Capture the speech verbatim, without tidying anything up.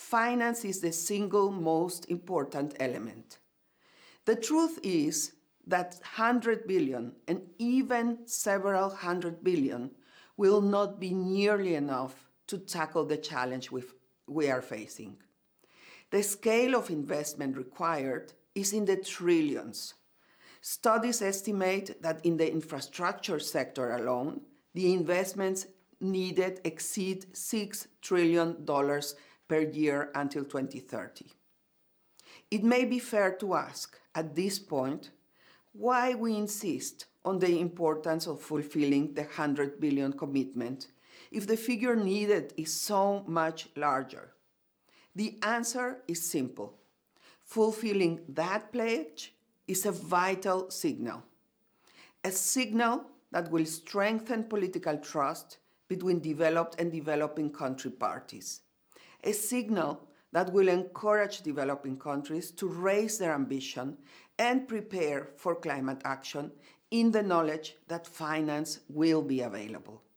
finance is the single most important element. The truth is that one hundred billion and even several hundred billion will not be nearly enough to tackle the challenge we are facing. The scale of investment required is in the trillions. Studies estimate that in the infrastructure sector alone, the investments needed exceed six trillion dollars per year until twenty thirty. It may be fair to ask, at this point, why we insist on the importance of fulfilling the one hundred billion commitment if the figure needed is so much larger. The answer is simple. Fulfilling that pledge is a vital signal, a signal that will strengthen political trust between developed and developing country parties, a signal that will encourage developing countries to raise their ambition and prepare for climate action in the knowledge that finance will be available.